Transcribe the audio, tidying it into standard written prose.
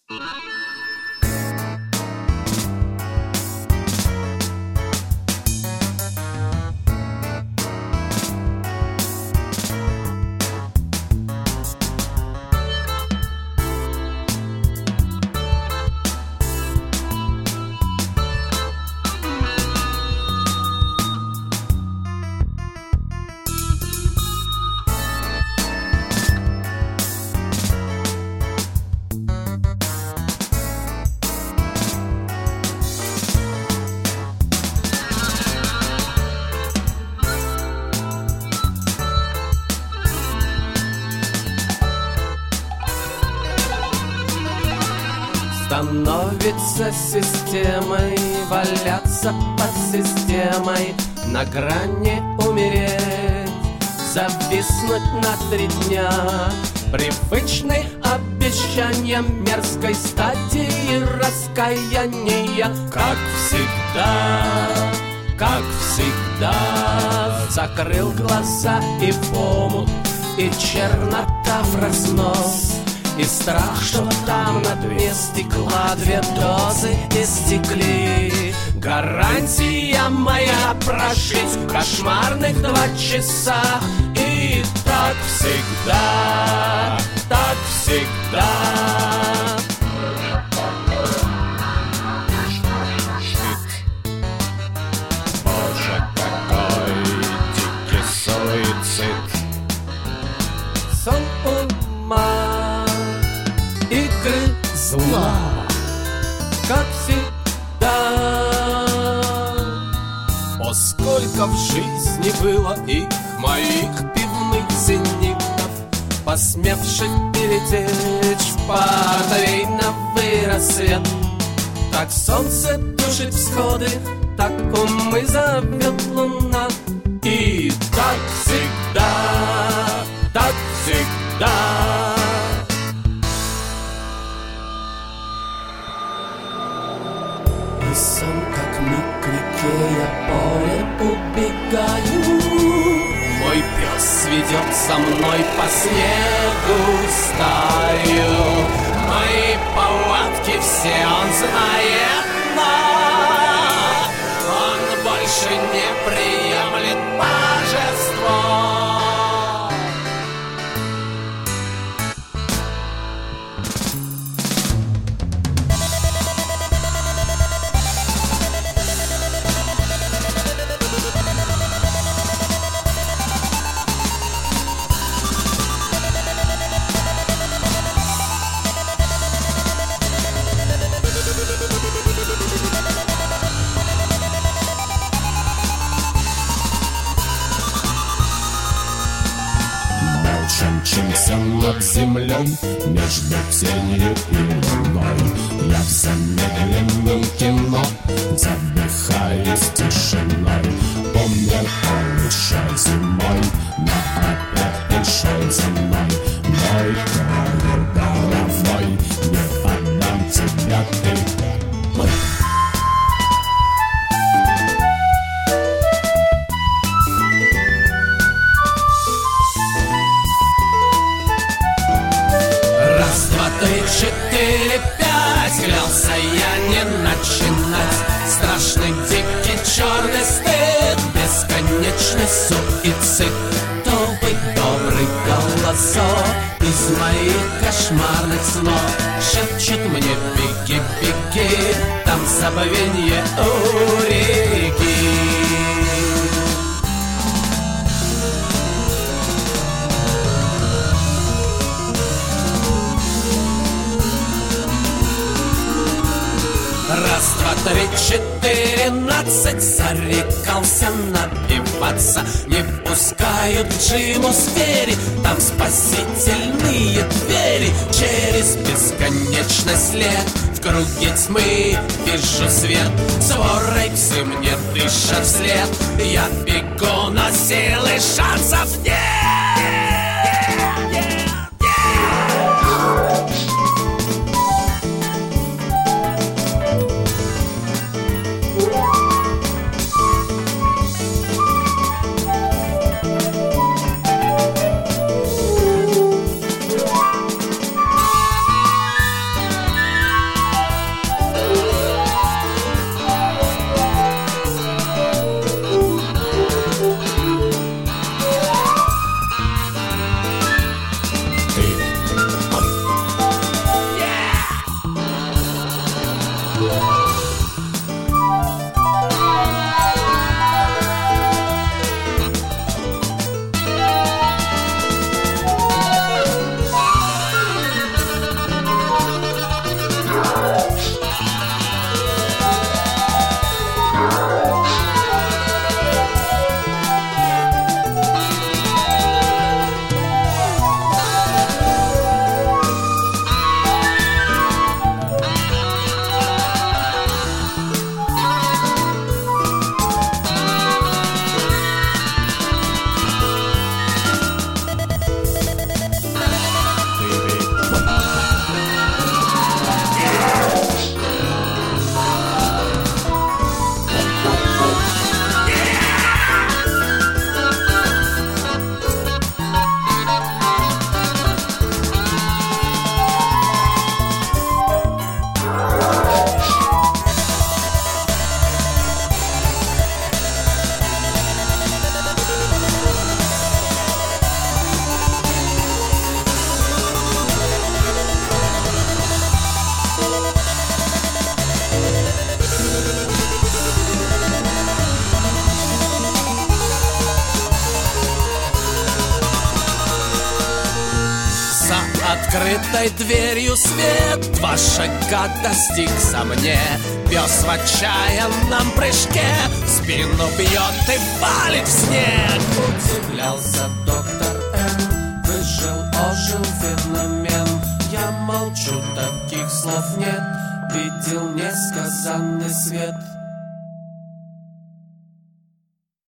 Становится системой, валяться под системой, на грани умереть, зависнуть на 3 дня. Привычны обещания мерзкой стати и раскаяния. Как всегда, закрыл глаза и в омут, и чернота в разнос. И страх, что там на дне стекла 2 дозы истекли. Гарантия моя прожить в кошмарных 2 часа. И так всегда, так всегда. Боже, какой дикий суицид. Сон ума, игры зла, как всегда. О, сколько в жизни было их, моих пивных зенитов, посмевших перетечь в портвейновый рассвет. Так солнце тушит всходы, так умы зовет луна. И так всегда, так всегда. И сон, как миг к реке, я поле убегаю. Мой пес ведет за мной по снегу стаю. Мои повадки все он знает, но он больше не приемлет божество. Мчимся над землей, между тенью и луной. Я в замедленном кино задыхаюсь тишиной. Помню, он ушел зимой, но опять пришел за мной. Мой край головой, не отдам тебя ты мой. Раз, 2, 3, 4, 5, клялся я не начинать. Страшный, дикий, черный стыд, бесконечный суицид. Добрый голосок из моих кошмарных снов шепчет мне: беги, беги, там забвенье у реки. Раз, 2, 3, 14, зарекался напиваться. Не пускают к Джиму звери, там спасительные двери. Через бесконечный след в круге тьмы вижу свет. Сворой псы мне дышат вслед. Я бегу, но силы шансов нет. открытой дверью свет. 2 шага достигся мне. Пес в отчаянном прыжке спину бьет и валит в снег. Удивлялся доктор Н. Выжил, ожил феномен. Я молчу, таких слов нет. Видел несказанный свет.